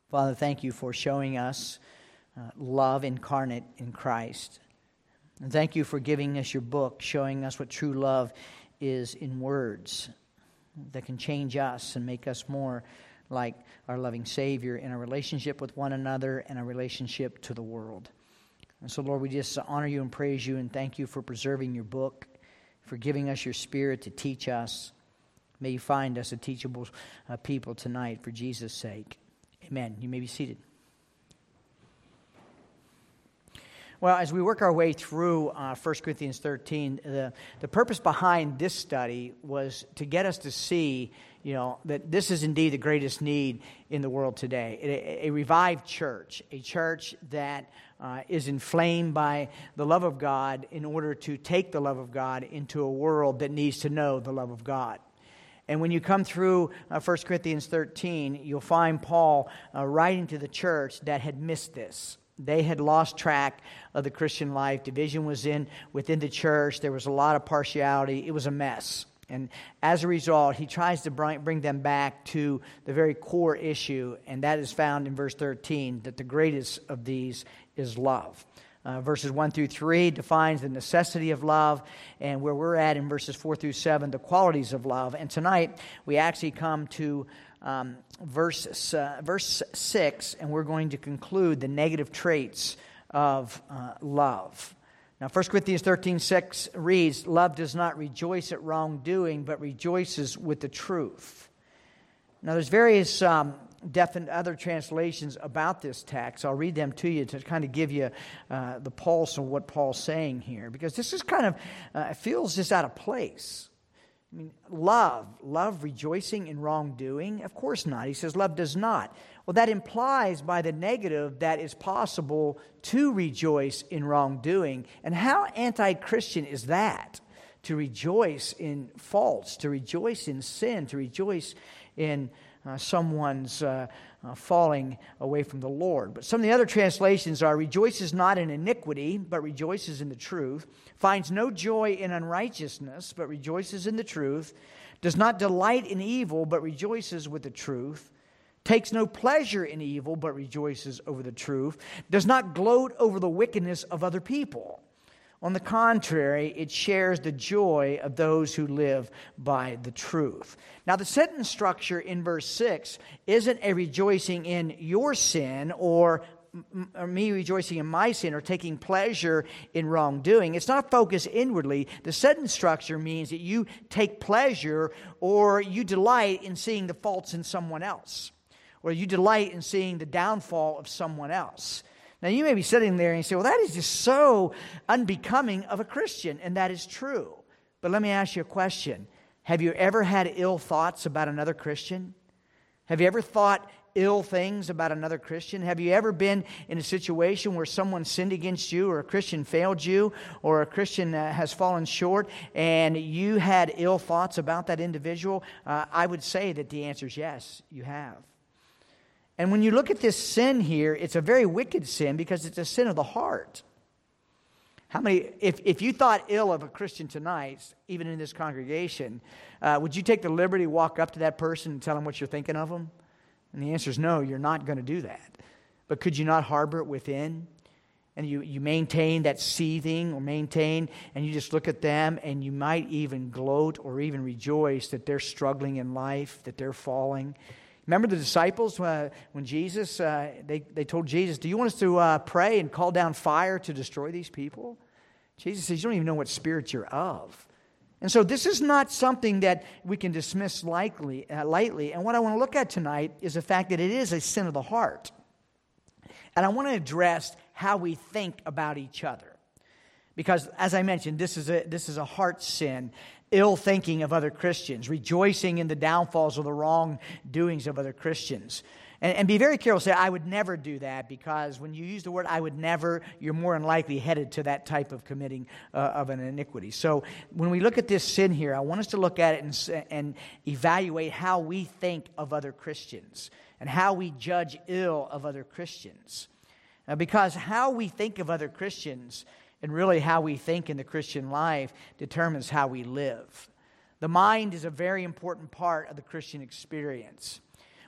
Father, thank you for showing us love incarnate in Christ. And thank you for giving us your book, showing us what true love is in words that can change us and make us more like our loving Savior in our relationship with one another and our relationship to the world. And so, Lord, we just honor you and praise you and thank you for preserving your book, for giving us your Spirit to teach us. May you find us a teachable people tonight for Jesus' sake. Amen. You may be seated. Well, as we work our way through 1 Corinthians 13, the purpose behind this study was to get us to see, that this is indeed the greatest need in the world today. A revived church, a church that is inflamed by the love of God in order to take the love of God into a world that needs to know the love of God. And when you come through 1 Corinthians 13, you'll find Paul writing to the church that had missed this. They had lost track of the Christian life. Division was within the church. There was a lot of partiality. It was a mess. And as a result, he tries to bring them back to the very core issue, and that is found in verse 13, that the greatest of these is love. Verses 1 through 3 defines the necessity of love, and where we're at in verses 4 through 7, the qualities of love. And tonight, we actually come to verse 6, and we're going to conclude the negative traits of love. Now, 1 Corinthians 13:6 reads, "Love does not rejoice at wrongdoing, but rejoices with the truth." Now, there's various definite other translations about this text. I'll read them to you to kind of give you the pulse of what Paul's saying here, because this is kind of, it feels just out of place. I mean, love rejoicing in wrongdoing? Of course not. He says love does not. Well, that implies by the negative that it's possible to rejoice in wrongdoing. And how anti-Christian is that? To rejoice in faults, to rejoice in sin, to rejoice in someone's falling away from the Lord. But some of the other translations are, rejoices not in iniquity, but rejoices in the truth, finds no joy in unrighteousness, but rejoices in the truth, does not delight in evil, but rejoices with the truth, takes no pleasure in evil, but rejoices over the truth, does not gloat over the wickedness of other people. On the contrary, it shares the joy of those who live by the truth. Now, the sentence structure in verse 6 isn't a rejoicing in your sin or me rejoicing in my sin or taking pleasure in wrongdoing. It's not focused inwardly. The sentence structure means that you take pleasure or you delight in seeing the faults in someone else, or you delight in seeing the downfall of someone else. Now, you may be sitting there and you say, well, that is just so unbecoming of a Christian, and that is true. But let me ask you a question. Have you ever had ill thoughts about another Christian? Have you ever thought ill things about another Christian? Have you ever been in a situation where someone sinned against you, or a Christian failed you, or a Christian has fallen short, and you had ill thoughts about that individual? I would say that the answer is yes, you have. And when you look at this sin here, it's a very wicked sin because it's a sin of the heart. How many, if you thought ill of a Christian tonight, even in this congregation, would you take the liberty to walk up to that person and tell them what you're thinking of them? And the answer is no, you're not going to do that. But could you not harbor it within? And you maintain that seething and you just look at them and you might even gloat or even rejoice that they're struggling in life, that they're falling. Remember the disciples when Jesus, they told Jesus, do you want us to pray and call down fire to destroy these people? Jesus says, you don't even know what spirit you're of. And so this is not something that we can dismiss lightly. And what I want to look at tonight is the fact that it is a sin of the heart. And I want to address how we think about each other. Because, as I mentioned, this is a heart sin. Ill thinking of other Christians, rejoicing in the downfalls or the wrongdoings of other Christians. And be very careful, say, I would never do that, because when you use the word I would never, you're more than likely headed to that type of committing of an iniquity. So when we look at this sin here, I want us to look at it and evaluate how we think of other Christians and how we judge ill of other Christians. Because how we think of other Christians and really how we think in the Christian life determines how we live. The mind is a very important part of the Christian experience.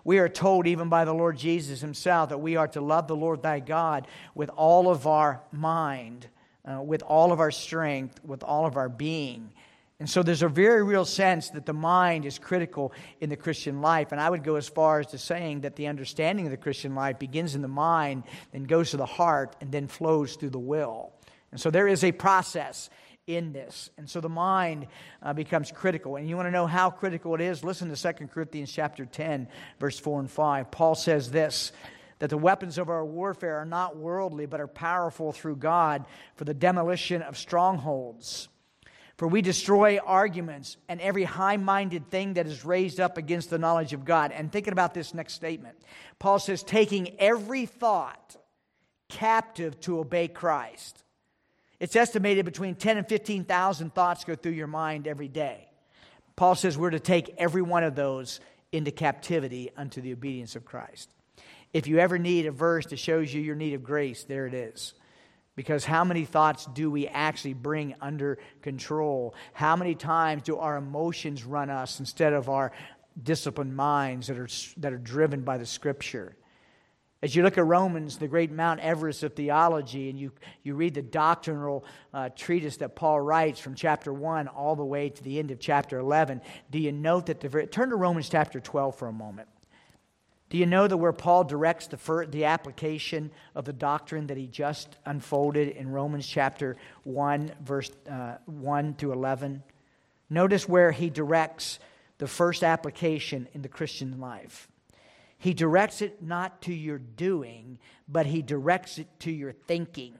We are told even by the Lord Jesus himself that we are to love the Lord thy God with all of our mind, with all of our strength, with all of our being. And so there's a very real sense that the mind is critical in the Christian life. And I would go as far as to saying that the understanding of the Christian life begins in the mind, then goes to the heart, and then flows through the will. And so there is a process in this. And so the mind becomes critical. And you want to know how critical it is? Listen to 2 Corinthians chapter 10, verse 4 and 5. Paul says this, that the weapons of our warfare are not worldly, but are powerful through God for the demolition of strongholds. For we destroy arguments and every high-minded thing that is raised up against the knowledge of God. And thinking about this next statement, Paul says, taking every thought captive to obey Christ. It's estimated between 10 and 15,000 thoughts go through your mind every day. Paul says we're to take every one of those into captivity unto the obedience of Christ. If you ever need a verse that shows you your need of grace, there it is. Because how many thoughts do we actually bring under control? How many times do our emotions run us instead of our disciplined minds that are driven by the Scripture? As you look at Romans, the great Mount Everest of theology, and you read the doctrinal treatise that Paul writes from chapter 1 all the way to the end of chapter 11, do you note that turn to Romans chapter 12 for a moment. Do you know that where Paul directs the application of the doctrine that he just unfolded in Romans chapter 1, verse 1 through 11? Notice where he directs the first application in the Christian life. He directs it not to your doing, but he directs it to your thinking.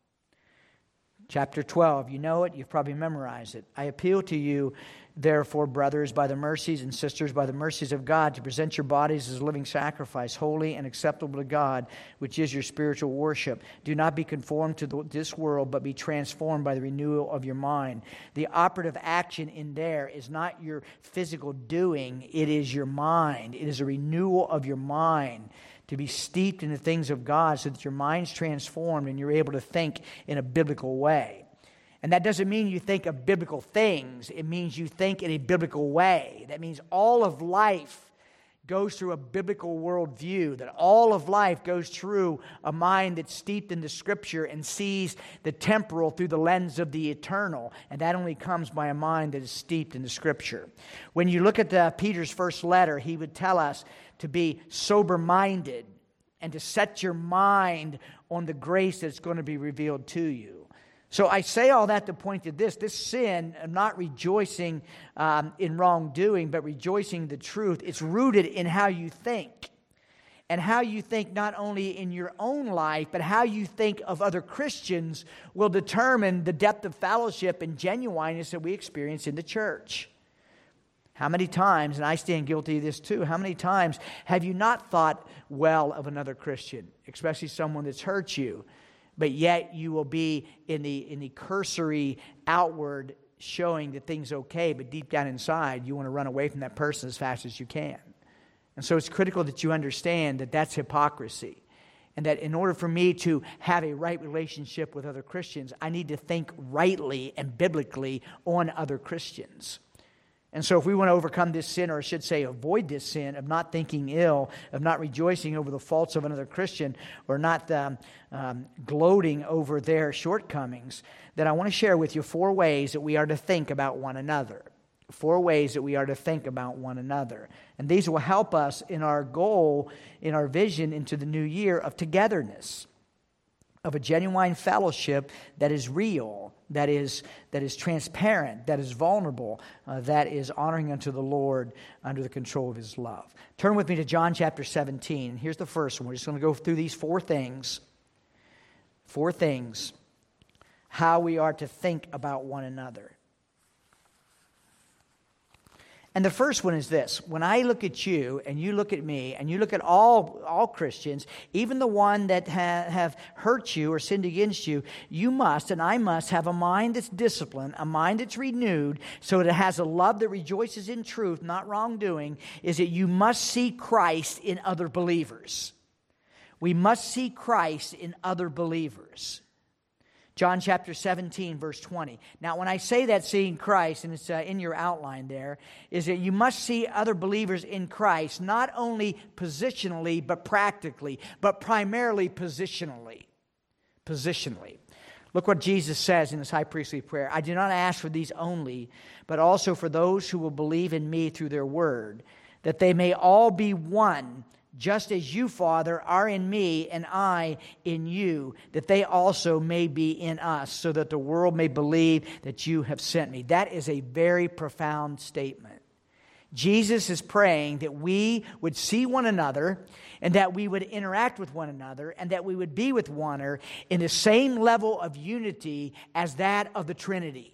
Chapter 12, you know it, you've probably memorized it. I appeal to you, therefore, brothers, by the mercies and sisters, by the mercies of God, to present your bodies as a living sacrifice, holy and acceptable to God, which is your spiritual worship. Do not be conformed to this world, but be transformed by the renewal of your mind. The operative action in there is not your physical doing, it is your mind. It is a renewal of your mind, to be steeped in the things of God so that your mind's transformed and you're able to think in a biblical way. And that doesn't mean you think of biblical things. It means you think in a biblical way. That means all of life goes through a biblical worldview, that all of life goes through a mind that's steeped in the Scripture and sees the temporal through the lens of the eternal. And that only comes by a mind that is steeped in the Scripture. When you look at Peter's first letter, he would tell us to be sober-minded and to set your mind on the grace that's going to be revealed to you. So I say all that to point to this sin of not rejoicing in wrongdoing, but rejoicing the truth. It's rooted in how you think. And how you think not only in your own life, but how you think of other Christians will determine the depth of fellowship and genuineness that we experience in the church. How many times, and I stand guilty of this too, how many times have you not thought well of another Christian, especially someone that's hurt you, but yet you will be in the cursory outward showing that things okay, but deep down inside you want to run away from that person as fast as you can. And so it's critical that you understand that that's hypocrisy. And that in order for me to have a right relationship with other Christians, I need to think rightly and biblically on other Christians. And so if we want to overcome this sin, or I should say avoid this sin of not thinking ill, of not rejoicing over the faults of another Christian, or not gloating over their shortcomings, then I want to share with you 4 ways that we are to think about one another. 4 ways that we are to think about one another. And these will help us in our goal, in our vision into the new year of togetherness, of a genuine fellowship that is real, that is transparent, that is vulnerable, that is honoring unto the Lord under the control of His love. Turn with me to John chapter 17. Here's the first one. We're just going to go through these 4 things. 4 things, how we are to think about one another. And the first one is this. When I look at you and you look at me and you look at all Christians, even the one that have hurt you or sinned against you, you must and I must have a mind that's disciplined, a mind that's renewed, so that it has a love that rejoices in truth, not wrongdoing, is that you must see Christ in other believers. We must see Christ in other believers. John chapter 17, verse 20. Now, when I say that, seeing Christ, and it's in your outline there, is that you must see other believers in Christ, not only positionally, but practically, but primarily positionally. Positionally. Look what Jesus says in His high priestly prayer. I do not ask for these only, but also for those who will believe in me through their word, that they may all be one, just as you, Father, are in me and I in you, that they also may be in us, so that the world may believe that you have sent me. That is a very profound statement. Jesus is praying that we would see one another and that we would interact with one another and that we would be with one another in the same level of unity as that of the Trinity.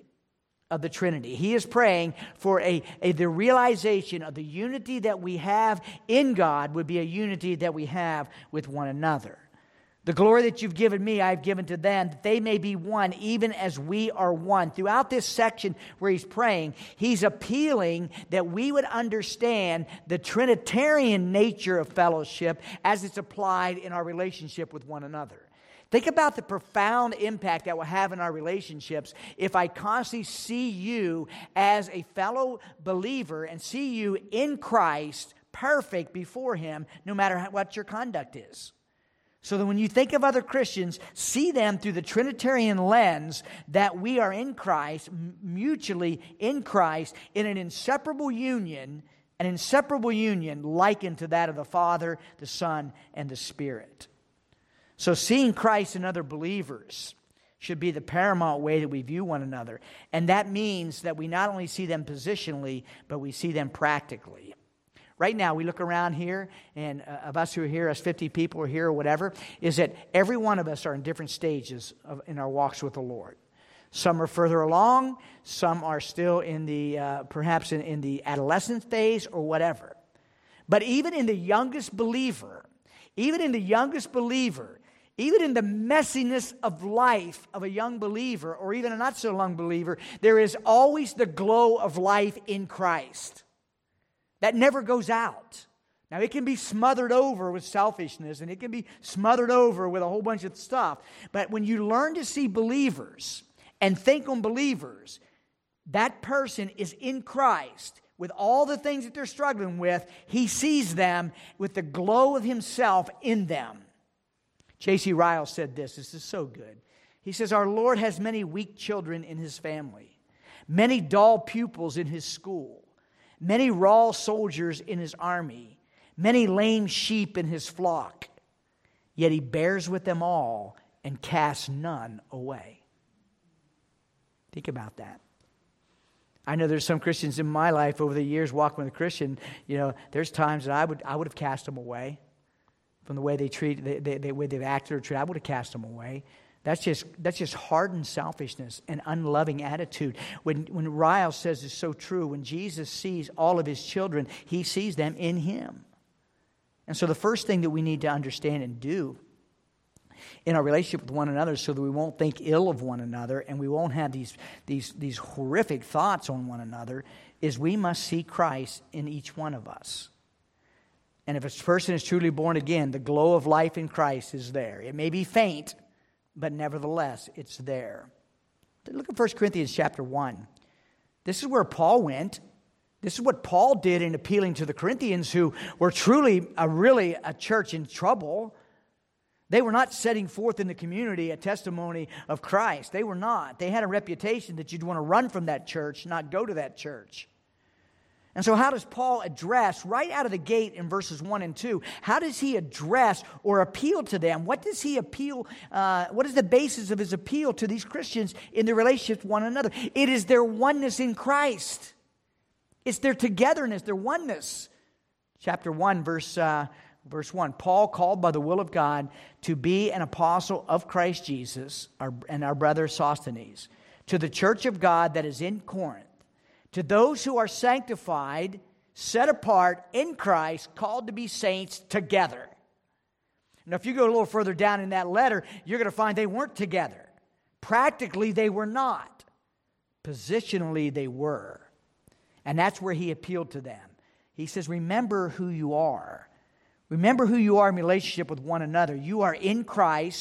He is praying for the realization of the unity that we have in God would be a unity that we have with one another. The glory that you've given me, I've given to them, that they may be one, even as we are one. Throughout this section where he's praying, he's appealing that we would understand the Trinitarian nature of fellowship as it's applied in our relationship with one another. Think about the profound impact that will have in our relationships if I constantly see you as a fellow believer and see you in Christ, perfect before Him, no matter what your conduct is. So that when you think of other Christians, see them through the Trinitarian lens that we are in Christ, mutually in Christ, in an inseparable union likened to that of the Father, the Son, and the Spirit. So seeing Christ in other believers should be the paramount way that we view one another. And that means that we not only see them positionally, but we see them practically. Right now, we look around here, and of us who are here, us 50 people are here or whatever, is that every one of us are in different stages in our walks with the Lord. Some are further along, some are still in the perhaps in the adolescent phase or whatever. But even in the youngest believer, even in the messiness of life of a young believer, or even a not so young believer, there is always the glow of life in Christ. That never goes out. Now, it can be smothered over with selfishness, and it can be smothered over with a whole bunch of stuff. But when you learn to see believers and think on believers, that person is in Christ. With all the things that they're struggling with, he sees them with the glow of himself in them. J.C. Ryle said this. This is so good. He says, our Lord has many weak children in His family, many dull pupils in His school, many raw soldiers in His army, many lame sheep in His flock. Yet He bears with them all and casts none away. Think about that. I know there's some Christians in my life over the years walking with a Christian. You know, there's times that I would have cast them away from the way they treat, the way they've acted or treated. I would have cast them away. That's just hardened selfishness and unloving attitude. When Ryle says it's so true, when Jesus sees all of His children, He sees them in Him. And so the first thing that we need to understand and do in our relationship with one another, so that we won't think ill of one another and we won't have these horrific thoughts on one another, is we must see Christ in each one of us. And if a person is truly born again, the glow of life in Christ is there. It may be faint, but nevertheless, it's there. Look at 1 Corinthians chapter 1. This is where Paul went. This is what Paul did in appealing to the Corinthians, who were truly a church in trouble. They were not setting forth in the community a testimony of Christ. They were not. They had a reputation that you'd want to run from that church, not go to that church. And so how does Paul address, right out of the gate in verses 1 and 2, how does he address or appeal to them? What does he appeal, what is the basis of his appeal to these Christians in their relationship with one another? It is their oneness in Christ. It's their togetherness, their oneness. Chapter 1, verse 1, Paul, called by the will of God to be an apostle of Christ Jesus, and our brother Sosthenes, to the church of God that is in Corinth, to those who are sanctified, set apart in Christ, called to be saints together. Now, if you go a little further down in that letter, you're going to find they weren't together. Practically, they were not. Positionally, they were. And that's where he appealed to them. He says, remember who you are. Remember who you are in relationship with one another. You are in Christ,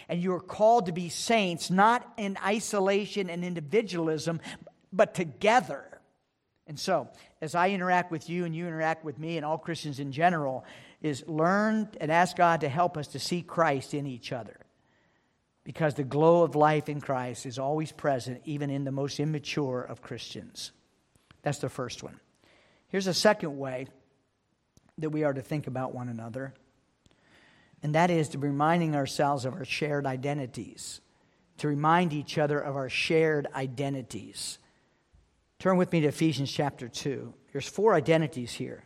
And you are called to be saints, not in isolation and individualism, but together. And so, as I interact with you and you interact with me and all Christians in general, is learn and ask God to help us to see Christ in each other. Because the glow of life in Christ is always present, even in the most immature of Christians. That's the first one. Here's a second way that we are to think about one another. And that is to be reminding ourselves of our shared identities. To remind each other of our shared identities. Turn with me to Ephesians chapter 2. There's 4 identities here.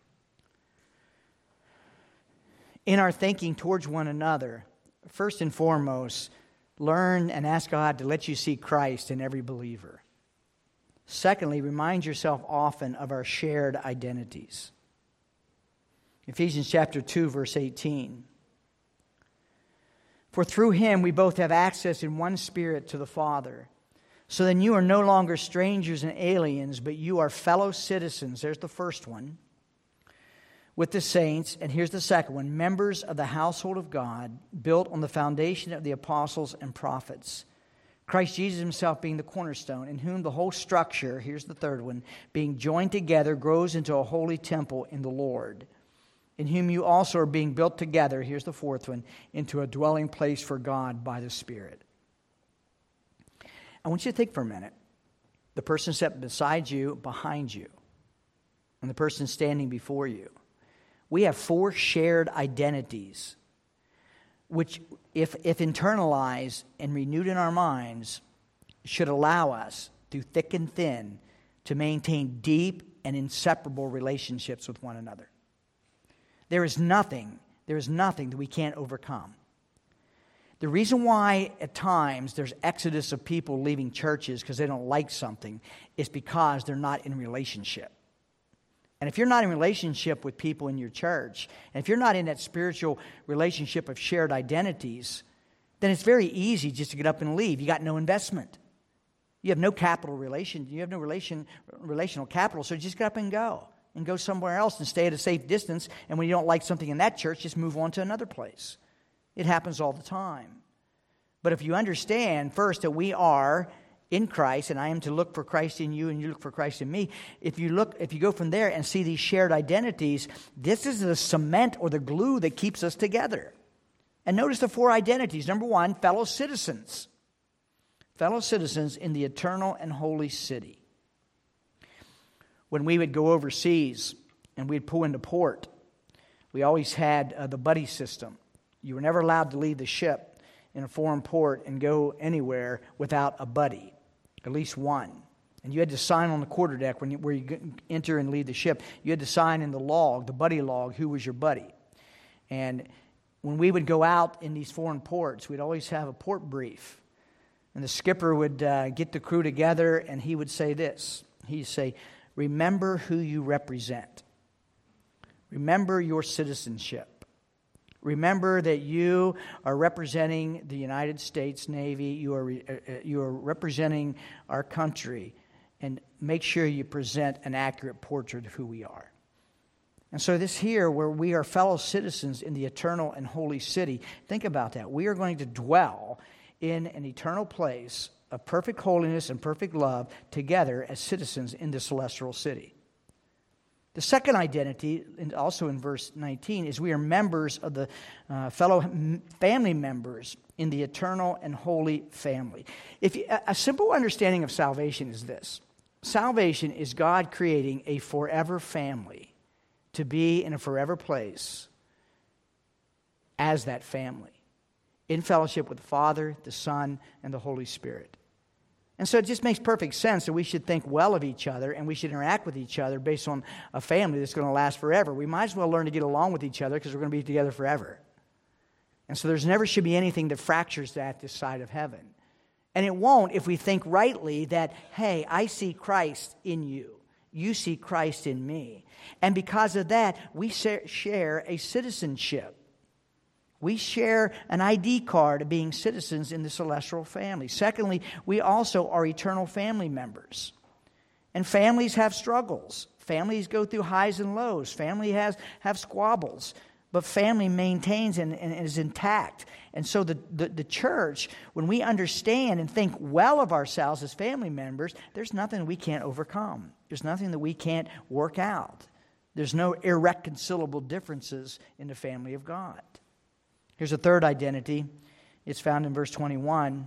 In our thinking towards one another, first and foremost, learn and ask God to let you see Christ in every believer. Secondly, remind yourself often of our shared identities. Ephesians chapter 2, verse 18. For through him we both have access in one Spirit to the Father. So then you are no longer strangers and aliens, but you are fellow citizens. There's the first one. With the saints, and here's the second one, members of the household of God, built on the foundation of the apostles and prophets. Christ Jesus himself being the cornerstone, in whom the whole structure, here's the third one, being joined together, grows into a holy temple in the Lord. In whom you also are being built together, here's the fourth one, into a dwelling place for God by the Spirit. I want you to think for a minute. The person sitting beside you, behind you, and the person standing before you. We have 4 shared identities, which, if internalized and renewed in our minds, should allow us, through thick and thin, to maintain deep and inseparable relationships with one another. There is nothing that we can't overcome. The reason why at times there's exodus of people leaving churches because they don't like something is because they're not in relationship. And if you're not in relationship with people in your church, and if you're not in that spiritual relationship of shared identities, then it's very easy just to get up and leave. You got no investment. You have no capital relation. You have no relational capital, so just get up and go somewhere else and stay at a safe distance. And when you don't like something in that church, just move on to another place. It happens all the time. But if you understand first that we are in Christ, and I am to look for Christ in you, and you look for Christ in me. If you go from there and see these shared identities, this is the cement or the glue that keeps us together. And notice the 4 identities. Number 1, fellow citizens. Fellow citizens in the eternal and holy city. When we would go overseas and we'd pull into port, we always had the buddy system. You were never allowed to leave the ship in a foreign port and go anywhere without a buddy. At least one. And you had to sign on the quarterdeck where you enter and leave the ship. You had to sign in the log, the buddy log, who was your buddy. And when we would go out in these foreign ports, we'd always have a port brief. And the skipper would get the crew together and he would say this. He'd say, remember who you represent. Remember your citizenship. Remember that you are representing the United States Navy. You are representing our country. And make sure you present an accurate portrait of who we are. And so this here, where we are fellow citizens in the eternal and holy city, think about that. We are going to dwell in an eternal place of perfect holiness and perfect love together as citizens in the celestial city. The second identity, and also in verse 19, is we are members of the fellow family members in the eternal and holy family. A simple understanding of salvation is this. Salvation is God creating a forever family to be in a forever place as that family, in fellowship with the Father, the Son, and the Holy Spirit. And so it just makes perfect sense that we should think well of each other and we should interact with each other based on a family that's going to last forever. We might as well learn to get along with each other because we're going to be together forever. And so there's never should be anything that fractures that this side of heaven. And it won't if we think rightly that, hey, I see Christ in you. You see Christ in me. And because of that, we share a citizenship. We share an ID card of being citizens in the celestial family. Secondly, we also are eternal family members. And families have struggles. Families go through highs and lows. Families have squabbles. but family maintains and is intact. And so the church, when we understand and think well of ourselves as family members, there's nothing we can't overcome. There's nothing that we can't work out. There's no irreconcilable differences in the family of God. Here's a third identity. It's found in verse 21.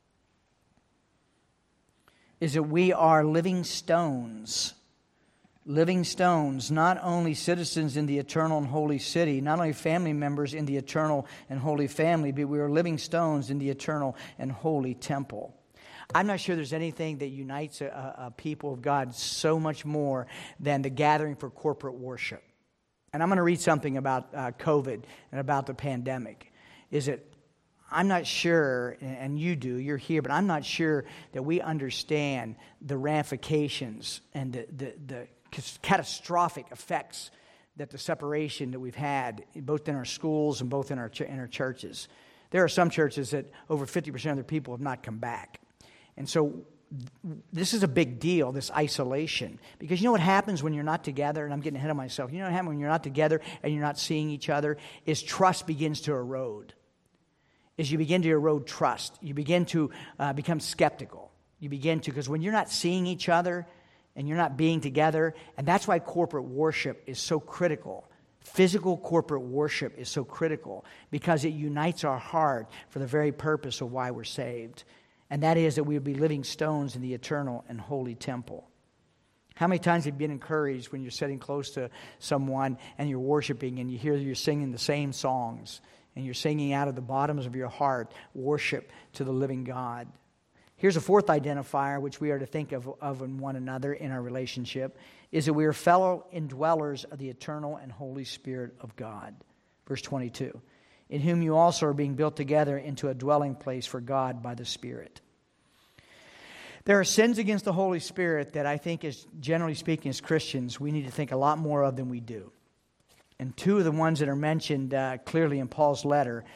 Is that we are living stones. Living stones, not only citizens in the eternal and holy city, not only family members in the eternal and holy family, but we are living stones in the eternal and holy temple. I'm not sure there's anything that unites a people of God so much more than the gathering for corporate worship. And I'm going to read something about COVID and about the pandemic. Is that I'm not sure, and you do, you're here, but I'm not sure that we understand the ramifications and the catastrophic effects that the separation that we've had, both in our schools and both in our churches. There are some churches that over 50% of their people have not come back. And so this is a big deal, this isolation. Because you know what happens when you're not together, and I'm getting ahead of myself. You know what happens when you're not together and you're not seeing each other, is trust begins to erode. Is you begin to erode trust. You begin to become skeptical. You begin to, because when you're not seeing each other and you're not being together, and that's why corporate worship is so critical. Physical corporate worship is so critical because it unites our heart for the very purpose of why we're saved. And that is that we would be living stones in the eternal and holy temple. How many times have you been encouraged when you're sitting close to someone and you're worshiping and you hear you're singing the same songs and you're singing out of the bottoms of your heart worship to the living God? Here's a fourth identifier which we are to think of in one another in our relationship, is that we are fellow indwellers of the eternal and Holy Spirit of God. Verse 22, in whom you also are being built together into a dwelling place for God by the Spirit. There are sins against the Holy Spirit that I think, as generally speaking, as Christians, we need to think a lot more of than we do. And two of the ones that are mentioned clearly in Paul's letters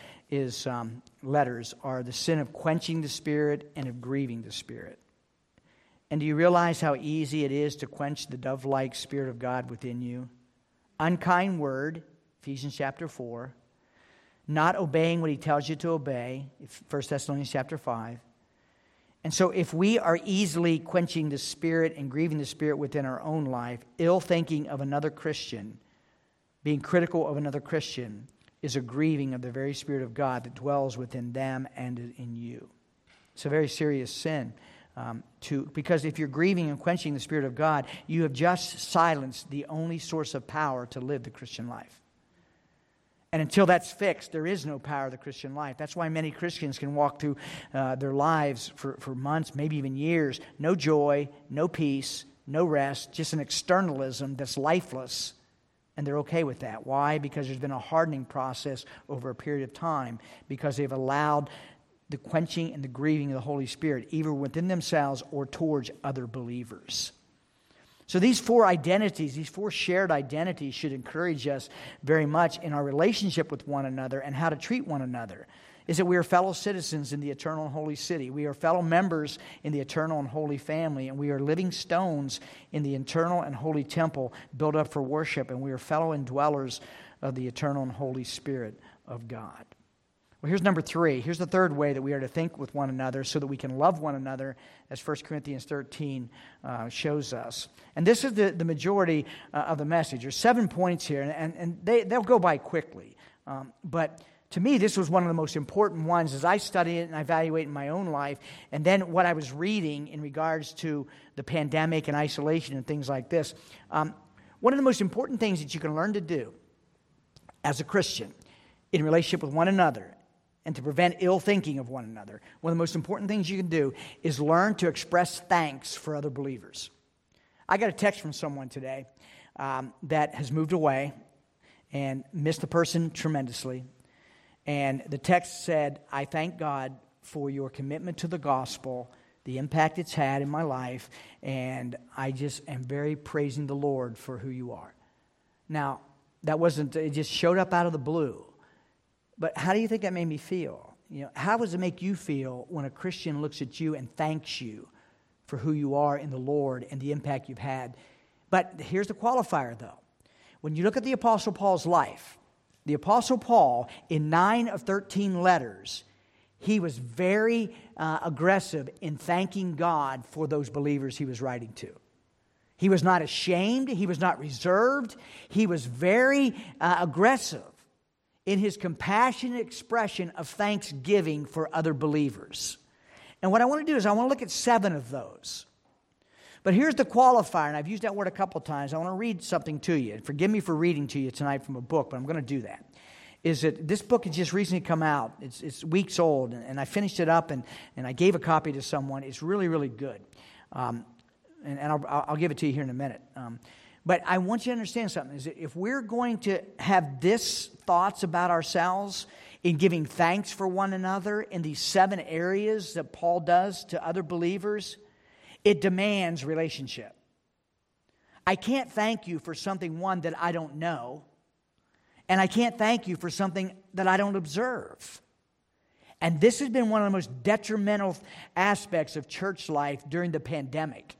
are the sin of quenching the Spirit and of grieving the Spirit. And do you realize how easy it is to quench the dove-like Spirit of God within you? Unkind word, Ephesians chapter 4. Not obeying what he tells you to obey, 1 Thessalonians chapter 5. And so if we are easily quenching the Spirit and grieving the Spirit within our own life, ill thinking of another Christian, being critical of another Christian, is a grieving of the very Spirit of God that dwells within them and in you. It's a very serious sin. Because if you're grieving and quenching the Spirit of God, you have just silenced the only source of power to live the Christian life. And until that's fixed, there is no power of the Christian life. That's why many Christians can walk through their lives for months, maybe even years, no joy, no peace, no rest, just an externalism that's lifeless. And they're okay with that. Why? Because there's been a hardening process over a period of time, because they've allowed the quenching and the grieving of the Holy Spirit, either within themselves or towards other believers. So these four identities, these four shared identities should encourage us very much in our relationship with one another and how to treat one another. Is that we are fellow citizens in the eternal and holy city. We are fellow members in the eternal and holy family. And we are living stones in the eternal and holy temple built up for worship. And we are fellow indwellers of the eternal and holy Spirit of God. Well, here's number 3. Here's the third way that we are to think with one another so that we can love one another, as 1 Corinthians 13 shows us. And this is the majority of the message. There's 7 points here, and they'll go by quickly. But to me, this was one of the most important ones as I study it and I evaluate in my own life. And then what I was reading in regards to the pandemic and isolation and things like this. One of the most important things that you can learn to do as a Christian in relationship with one another and to prevent ill thinking of one another, one of the most important things you can do is learn to express thanks for other believers. I got a text from someone today that has moved away and missed the person tremendously. And the text said, I thank God for your commitment to the gospel, the impact it's had in my life, and I just am very praising the Lord for who you are. Now, it just showed up out of the blue. But how do you think that made me feel? How does it make you feel when a Christian looks at you and thanks you for who you are in the Lord and the impact you've had? But here's the qualifier, though. When you look at the Apostle Paul's life, the Apostle Paul, in 9 of 13 letters, he was very aggressive in thanking God for those believers he was writing to. He was not ashamed. He was not reserved. He was very aggressive in his compassionate expression of thanksgiving for other believers. And what I want to do is I want to look at 7 of those. But here's the qualifier, and I've used that word a couple times. I want to read something to you. And forgive me for reading to you tonight from a book, but I'm going to do that. Is that this book has just recently come out. It's weeks old, and I finished it up, and I gave a copy to someone. It's really, really good. And I'll give it to you here in a minute. But I want you to understand something, is that if we're going to have this thoughts about ourselves in giving thanks for one another in these 7 areas that Paul does to other believers, it demands relationship. I can't thank you for something, one, that I don't know, and I can't thank you for something that I don't observe. And this has been one of the most detrimental aspects of church life during the pandemic,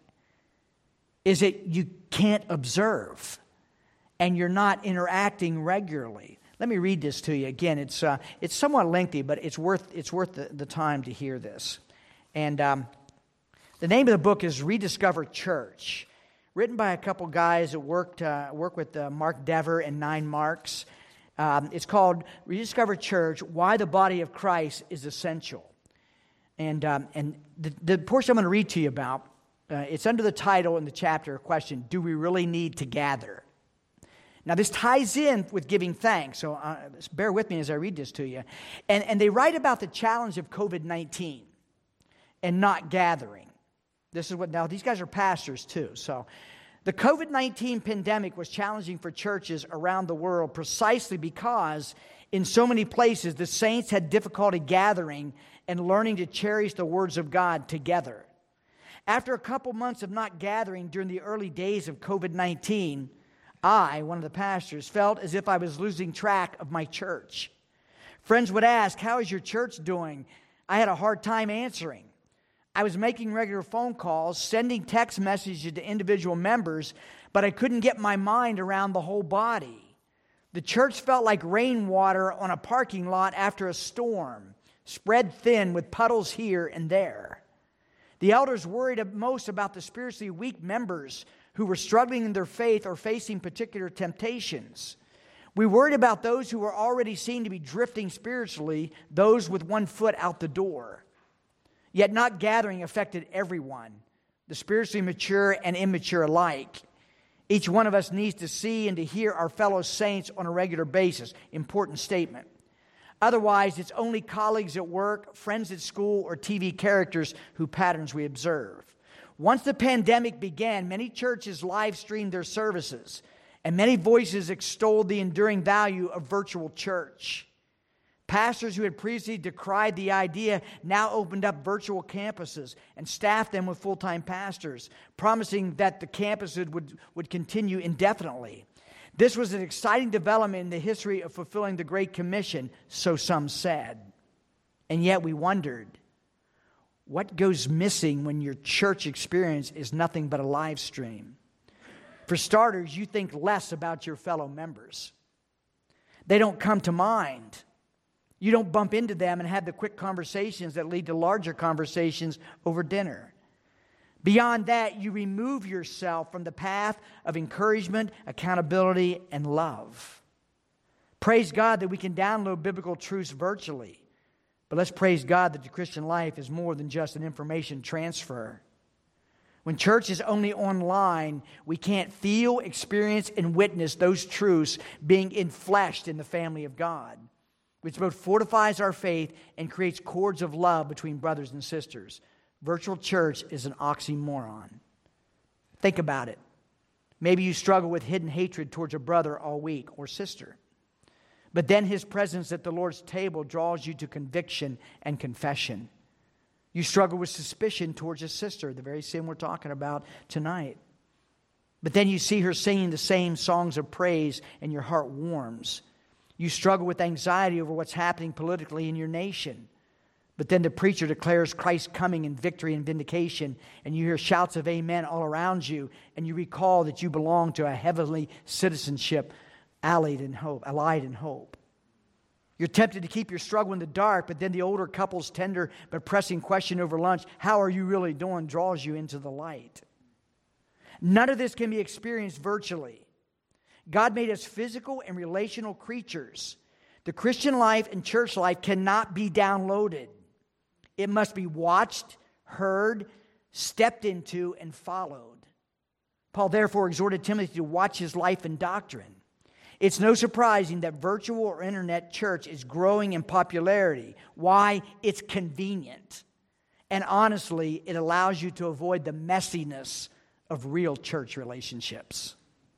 is that you can't observe and you're not interacting regularly. Let me read this to you again. It's somewhat lengthy, but it's worth the time to hear this. And the name of the book is Rediscover Church, written by a couple guys that work with Mark Dever and 9 Marks. It's called Rediscover Church: Why the Body of Christ is Essential. And the portion I'm going to read to you about, it's under the title in the chapter question, Do We Really Need to Gather? Now, this ties in with giving thanks, so bear with me as I read this to you. And they write about the challenge of COVID-19 and not gathering. This is what, now these guys are pastors too, so the COVID-19 pandemic was challenging for churches around the world precisely because in so many places the saints had difficulty gathering and learning to cherish the words of God together. After a couple months of not gathering during the early days of COVID-19, I, one of the pastors, felt as if I was losing track of my church. Friends would ask, "How is your church doing?" I had a hard time answering. I was making regular phone calls, sending text messages to individual members, but I couldn't get my mind around the whole body. The church felt like rainwater on a parking lot after a storm, spread thin with puddles here and there. The elders worried most about the spiritually weak members who were struggling in their faith or facing particular temptations. We worried about those who were already seen to be drifting spiritually, those with one foot out the door. Yet not gathering affected everyone, the spiritually mature and immature alike. Each one of us needs to see and to hear our fellow saints on a regular basis. Important statement. Otherwise, it's only colleagues at work, friends at school, or TV characters whose patterns we observe. Once the pandemic began, many churches live streamed their services, and many voices extolled the enduring value of virtual church. Pastors who had previously decried the idea now opened up virtual campuses and staffed them with full-time pastors, promising that the campuses would continue indefinitely. This was an exciting development in the history of fulfilling the Great Commission, so some said. And yet we wondered, what goes missing when your church experience is nothing but a live stream? For starters, you think less about your fellow members. They don't come to mind. You don't bump into them and have the quick conversations that lead to larger conversations over dinner. Beyond that, you remove yourself from the path of encouragement, accountability, and love. Praise God that we can download biblical truths virtually. But let's praise God that the Christian life is more than just an information transfer. When church is only online, we can't feel, experience, and witness those truths being enfleshed in the family of God, which both fortifies our faith and creates cords of love between brothers and sisters. Virtual church is an oxymoron. Think about it. Maybe you struggle with hidden hatred towards a brother all week or sister. But then his presence at the Lord's table draws you to conviction and confession. You struggle with suspicion towards a sister, the very sin we're talking about tonight. But then you see her singing the same songs of praise and your heart warms. You struggle with anxiety over what's happening politically in your nation. But then the preacher declares Christ's coming in victory and vindication, and you hear shouts of amen all around you, and you recall that you belong to a heavenly citizenship allied in hope. You're tempted to keep your struggle in the dark, but then the older couple's tender but pressing question over lunch, how are you really doing, draws you into the light. None of this can be experienced virtually. God made us physical and relational creatures. The Christian life and church life cannot be downloaded. It must be watched, heard, stepped into, and followed. Paul therefore exhorted Timothy to watch his life and doctrine. It's no surprising that virtual or internet church is growing in popularity. Why? It's convenient. And honestly, it allows you to avoid the messiness of real church relationships.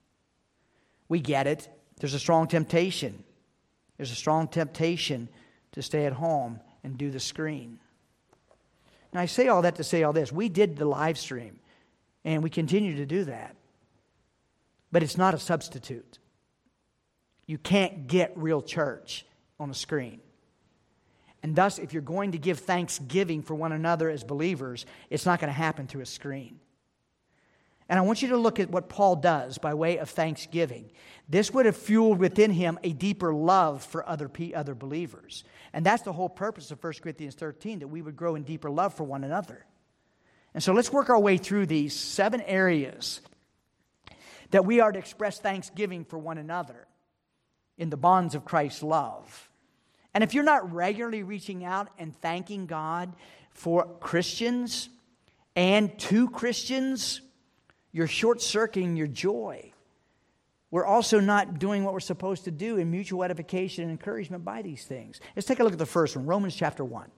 We get it. There's a strong temptation. There's a strong temptation to stay at home and do the screen. Now, I say all that to say all this. We did the live stream, and we continue to do that. But it's not a substitute. You can't get real church on a screen. And thus, if you're going to give thanksgiving for one another as believers, it's not going to happen through a screen. And I want you to look at what Paul does by way of thanksgiving. This would have fueled within him a deeper love for other believers. And that's the whole purpose of 1 Corinthians 13, that we would grow in deeper love for one another. And so let's work our way through these 7 areas that we are to express thanksgiving for one another in the bonds of Christ's love. And if you're not regularly reaching out and thanking God for Christians and to Christians, you're short-circuiting your joy. We're also not doing what we're supposed to do in mutual edification and encouragement by these things. Let's take a look at the first one, Romans chapter 1.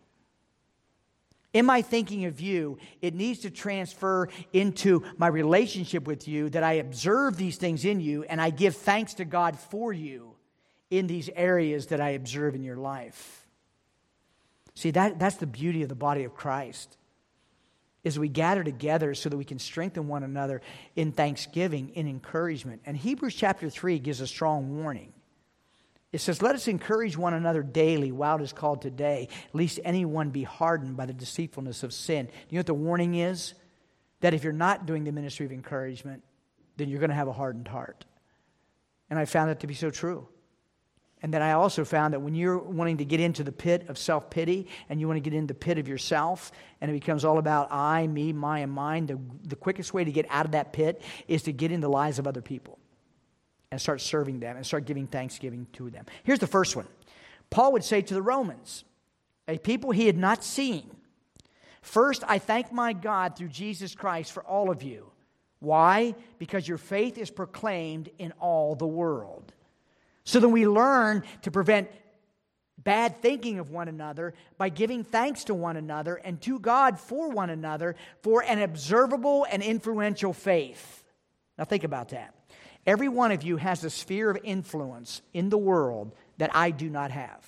In my thinking of you, it needs to transfer into my relationship with you, that I observe these things in you and I give thanks to God for you in these areas that I observe in your life. See, that's the beauty of the body of Christ, is we gather together so that we can strengthen one another in thanksgiving, in encouragement. And Hebrews chapter 3 gives a strong warning. It says, let us encourage one another daily while it is called today, lest anyone be hardened by the deceitfulness of sin. You know what the warning is? That if you're not doing the ministry of encouragement, then you're going to have a hardened heart. And I found that to be so true. And then I also found that when you're wanting to get into the pit of self-pity and you want to get into the pit of yourself and it becomes all about I, me, my, and mine, the quickest way to get out of that pit is to get in the lives of other people and start serving them and start giving thanksgiving to them. Here's the first one. Paul would say to the Romans, a people he had not seen, first, I thank my God through Jesus Christ for all of you. Why? Because your faith is proclaimed in all the world. So then we learn to prevent bad thinking of one another by giving thanks to one another and to God for one another for an observable and influential faith. Now think about that. Every one of you has a sphere of influence in the world that I do not have.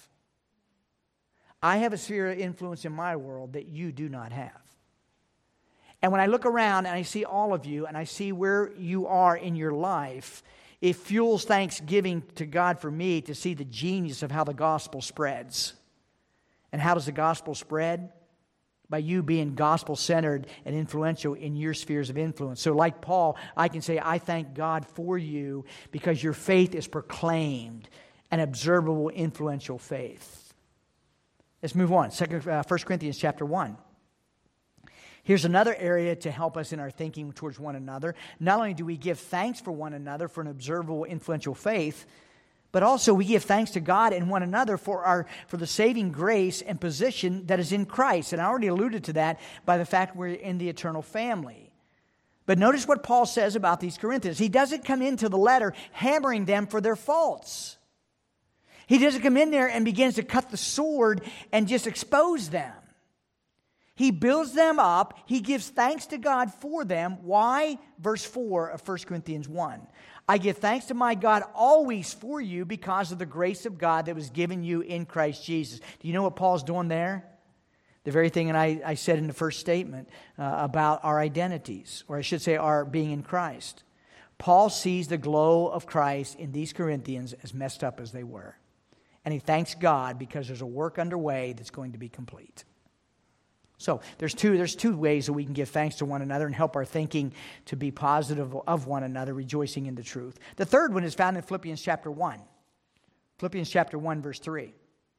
I have a sphere of influence in my world that you do not have. And when I look around and I see all of you and I see where you are in your life, it fuels thanksgiving to God for me to see the genius of how the gospel spreads. And how does the gospel spread? By you being gospel-centered and influential in your spheres of influence. So like Paul, I can say, I thank God for you because your faith is proclaimed, an observable, influential faith. Let's move on. 1 Corinthians chapter 1. Here's another area to help us in our thinking towards one another. Not only do we give thanks for one another for an observable, influential faith, but also we give thanks to God and one another for the saving grace and position that is in Christ. And I already alluded to that by the fact we're in the eternal family. But notice what Paul says about these Corinthians. He doesn't come into the letter hammering them for their faults. He doesn't come in there and begins to cut the sword and just expose them. He builds them up. He gives thanks to God for them. Why? Verse 4 of 1 Corinthians 1. I give thanks to my God always for you because of the grace of God that was given you in Christ Jesus. Do you know what Paul's doing there? The very thing that I said in the first statement about our identities, or I should say our being in Christ. Paul sees the glow of Christ in these Corinthians as messed up as they were. And he thanks God because there's a work underway that's going to be complete. So there's two ways that we can give thanks to one another and help our thinking to be positive of one another, rejoicing in the truth. The third one is found in Philippians chapter 1. Philippians chapter 1, verse 3.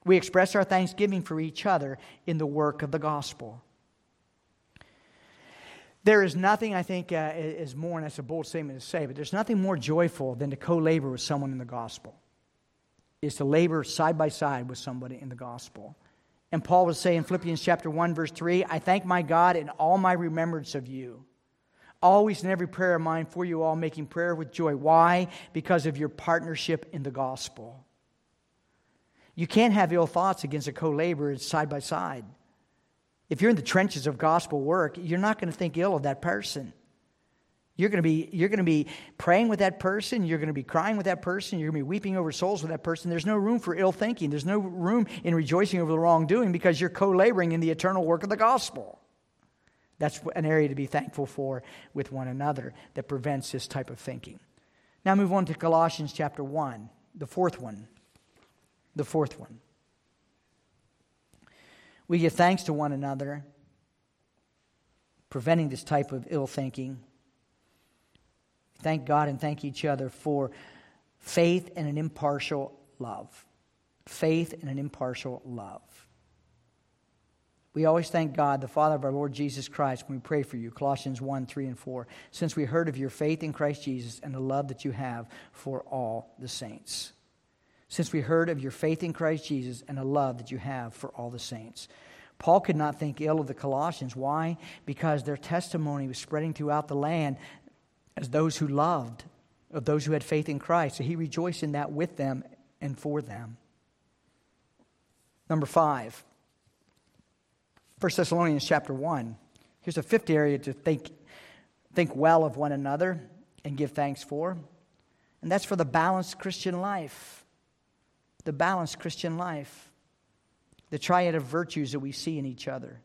We express our thanksgiving for each other in the work of the gospel. There is nothing, I think, is more, and that's a bold statement to say, but there's nothing more joyful than to co-labor with someone in the gospel. Is to labor side by side with somebody in the gospel. And Paul would say in Philippians chapter 1, verse 3, I thank my God in all my remembrance of you. Always in every prayer of mine for you all, making prayer with joy. Why? Because of your partnership in the gospel. You can't have ill thoughts against a co-laborer side by side. If you're in the trenches of gospel work, you're not going to think ill of that person. You're going to be praying with that person. You're going to be crying with that person. You're going to be weeping over souls with that person. There's no room for ill thinking. There's no room in rejoicing over the wrongdoing because you're co-laboring in the eternal work of the gospel. That's an area to be thankful for with one another that prevents this type of thinking. Now move on to Colossians chapter 1, the fourth one. The fourth one. We give thanks to one another, preventing this type of ill thinking. Thank God and thank each other for faith and an impartial love. Faith and an impartial love. We always thank God, the Father of our Lord Jesus Christ, when we pray for you. Colossians 1, 3, and 4. Since we heard of your faith in Christ Jesus and the love that you have for all the saints. Since we heard of your faith in Christ Jesus and the love that you have for all the saints. Paul could not think ill of the Colossians. Why? Because their testimony was spreading throughout the land as those who loved, of those who had faith in Christ. So he rejoiced in that with them and for them. Number 5. 1 Thessalonians chapter 1. Here's a fifth area to think well of one another and give thanks for. And that's for the balanced Christian life. The balanced Christian life. The triad of virtues that we see in each other.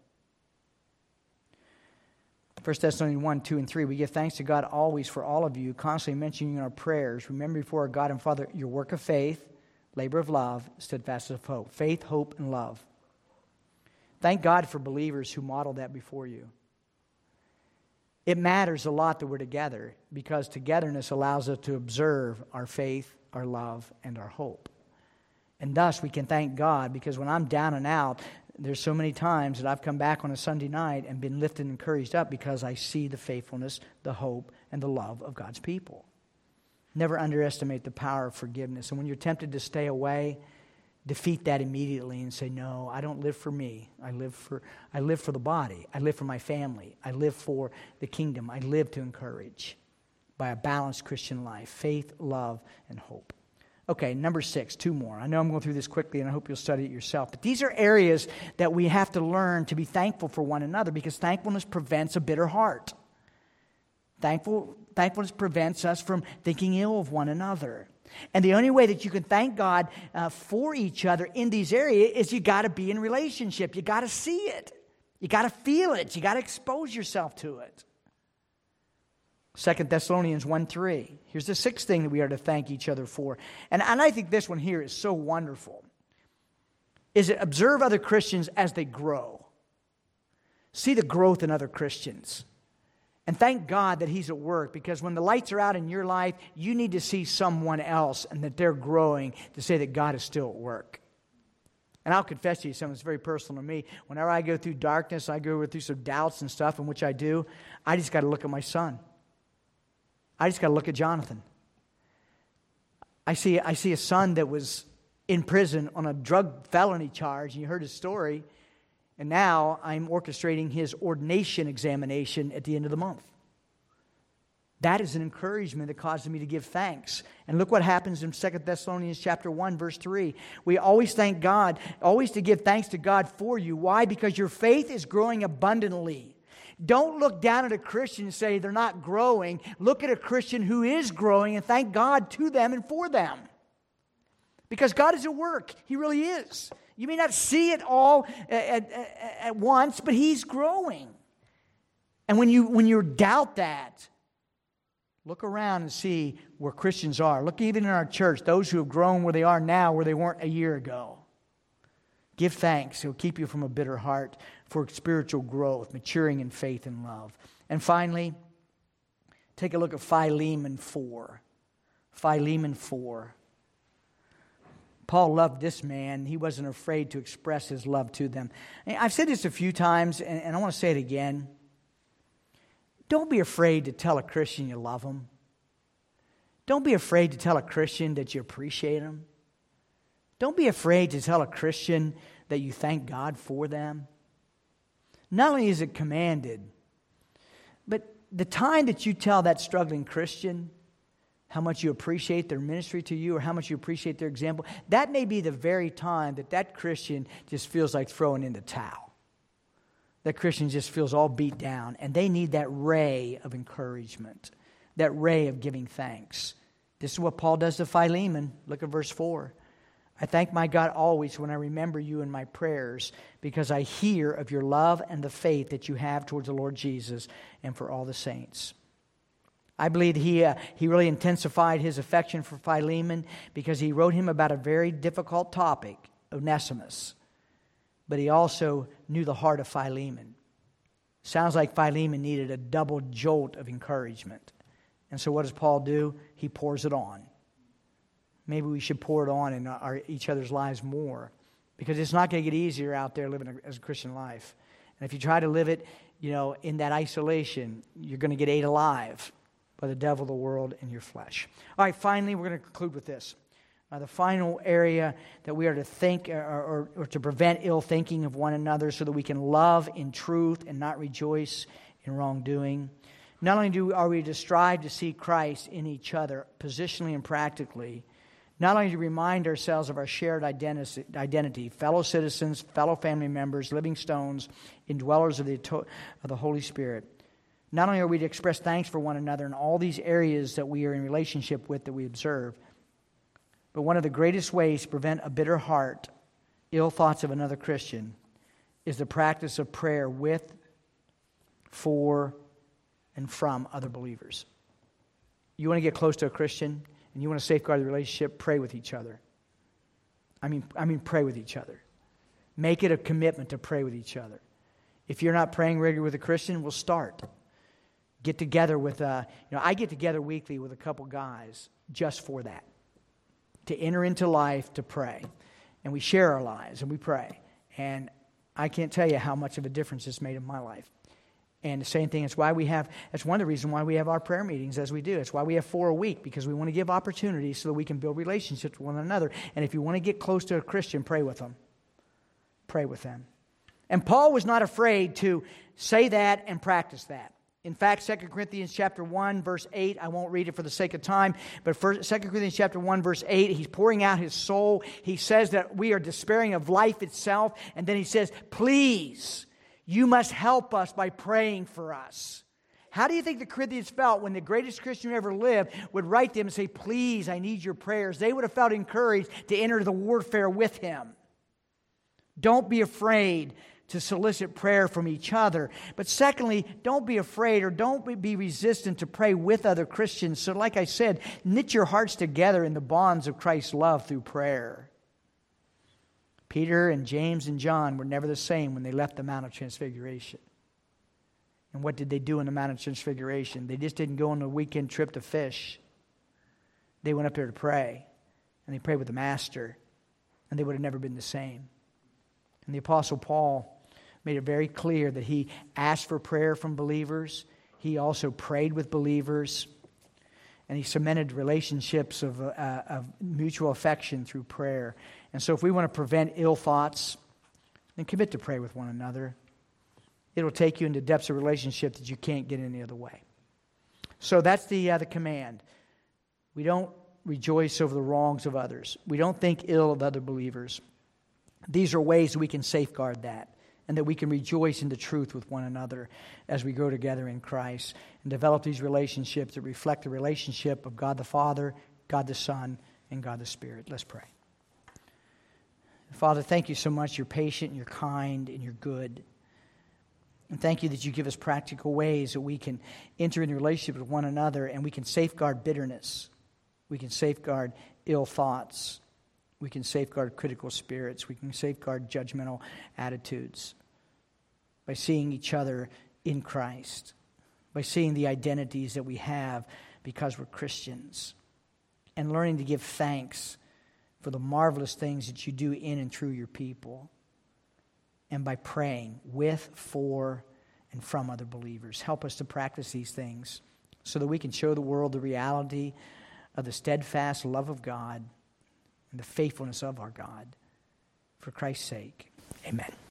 1 Thessalonians 1, 2, and 3. We give thanks to God always for all of you, constantly mentioning in our prayers. Remember before our God and Father your work of faith, labor of love, steadfastness of hope. Faith, hope, and love. Thank God for believers who model that before you. It matters a lot that we're together because togetherness allows us to observe our faith, our love, and our hope. And thus we can thank God because when I'm down and out, there's so many times that I've come back on a Sunday night and been lifted and encouraged up because I see the faithfulness, the hope, and the love of God's people. Never underestimate the power of forgiveness. And when you're tempted to stay away, defeat that immediately and say, no, I don't live for me. I live for the body. I live for my family. I live for the kingdom. I live to encourage by a balanced Christian life, faith, love, and hope. Okay, number 6, 2 more. I know I'm going through this quickly and I hope you'll study it yourself. But these are areas that we have to learn to be thankful for one another because thankfulness prevents a bitter heart. Thankfulness prevents us from thinking ill of one another. And the only way that you can thank God for each other in these areas is you got to be in relationship. You got to see it. You got to feel it. You got to expose yourself to it. 2 Thessalonians 1, 3. Here's the 6th thing that we are to thank each other for. And I think this one here is so wonderful. Is it observe other Christians as they grow. See the growth in other Christians. And thank God that He's at work because when the lights are out in your life, you need to see someone else and that they're growing to say that God is still at work. And I'll confess to you something that's very personal to me. Whenever I go through darkness, I go through some doubts and stuff, in which I do, I just got to look at my son. I just got to look at Jonathan. I see a son that was in prison on a drug felony charge, and you heard his story, and now I'm orchestrating his ordination examination at the end of the month. That is an encouragement that causes me to give thanks. And look what happens in 2 Thessalonians chapter 1, verse 3. We always thank God, always to give thanks to God for you. Why? Because your faith is growing abundantly. Don't look down at a Christian and say they're not growing. Look at a Christian who is growing and thank God to them and for them. Because God is at work. He really is. You may not see it all at once, but He's growing. And when you doubt that, look around and see where Christians are. Look even in our church, those who have grown where they are now, where they weren't a year ago. Give thanks. He'll keep you from a bitter heart for spiritual growth, maturing in faith and love. And finally, take a look at Philemon 4. Philemon 4. Paul loved this man. He wasn't afraid to express his love to them. And I've said this a few times, and I want to say it again. Don't be afraid to tell a Christian you love them. Don't be afraid to tell a Christian that you appreciate them. Don't be afraid to tell a Christian that you thank God for them. Not only is it commanded, but the time that you tell that struggling Christian how much you appreciate their ministry to you or how much you appreciate their example, that may be the very time that Christian just feels like throwing in the towel. That Christian just feels all beat down, and they need that ray of encouragement, that ray of giving thanks. This is what Paul does to Philemon. Look at verse 4. I thank my God always when I remember you in my prayers, because I hear of your love and the faith that you have towards the Lord Jesus and for all the saints. I believe he really intensified his affection for Philemon because he wrote him about a very difficult topic, Onesimus. But he also knew the heart of Philemon. Sounds like Philemon needed a double jolt of encouragement. And so what does Paul do? He pours it on. Maybe we should pour it on in each other's lives more, because it's not going to get easier out there living as a Christian life. And if you try to live it, in that isolation, you're going to get ate alive by the devil, the world, and your flesh. All right, finally, we're going to conclude with this. The final area that we are to think or to prevent ill thinking of one another so that we can love in truth and not rejoice in wrongdoing. Not only are we to strive to see Christ in each other, positionally and practically, not only to remind ourselves of our shared identity, fellow citizens, fellow family members, living stones, indwellers of the Holy Spirit. Not only are we to express thanks for one another in all these areas that we are in relationship with, that we observe, but one of the greatest ways to prevent a bitter heart, ill thoughts of another Christian, is the practice of prayer with, for, and from other believers. You want to get close to a Christian and you want to safeguard the relationship, pray with each other. I mean, pray with each other. Make it a commitment to pray with each other. If you're not praying regularly with a Christian, we'll start. Get together with, I get together weekly with a couple guys just for that. To enter into life, to pray. And we share our lives and we pray. And I can't tell you how much of a difference it's made in my life. And the same thing, that's one of the reasons why we have our prayer meetings as we do. It's why we have 4 a week, because we want to give opportunities so that we can build relationships with one another. And if you want to get close to a Christian, pray with them. Pray with them. And Paul was not afraid to say that and practice that. In fact, 2 Corinthians chapter 1, verse 8, I won't read it for the sake of time, but 2 Corinthians chapter 1, verse 8, he's pouring out his soul. He says that we are despairing of life itself, and then he says, please, you must help us by praying for us. How do you think the Corinthians felt when the greatest Christian who ever lived would write them and say, please, I need your prayers? They would have felt encouraged to enter the warfare with him. Don't be afraid to solicit prayer from each other. But secondly, don't be afraid or don't be resistant to pray with other Christians. So like I said, knit your hearts together in the bonds of Christ's love through prayer. Peter and James and John were never the same when they left the Mount of Transfiguration. And what did they do in the Mount of Transfiguration? They just didn't go on a weekend trip to fish. They went up there to pray. And they prayed with the Master. And they would have never been the same. And the Apostle Paul made it very clear that he asked for prayer from believers. He also prayed with believers. And he cemented relationships of mutual affection through prayer. And so if we want to prevent ill thoughts, then commit to pray with one another. It'll take you into depths of relationship that you can't get any other way. So that's the command. We don't rejoice over the wrongs of others. We don't think ill of other believers. These are ways that we can safeguard that, and that we can rejoice in the truth with one another as we grow together in Christ and develop these relationships that reflect the relationship of God the Father, God the Son, and God the Spirit. Let's pray. Father, thank you so much. You're patient, and you're kind, and you're good. And thank you that you give us practical ways that we can enter into relationship with one another, and we can safeguard bitterness. We can safeguard ill thoughts. We can safeguard critical spirits. We can safeguard judgmental attitudes by seeing each other in Christ, by seeing the identities that we have because we're Christians, and learning to give thanks for the marvelous things that you do in and through your people, and by praying with, for, and from other believers. Help us to practice these things so that we can show the world the reality of the steadfast love of God and the faithfulness of our God. For Christ's sake, amen.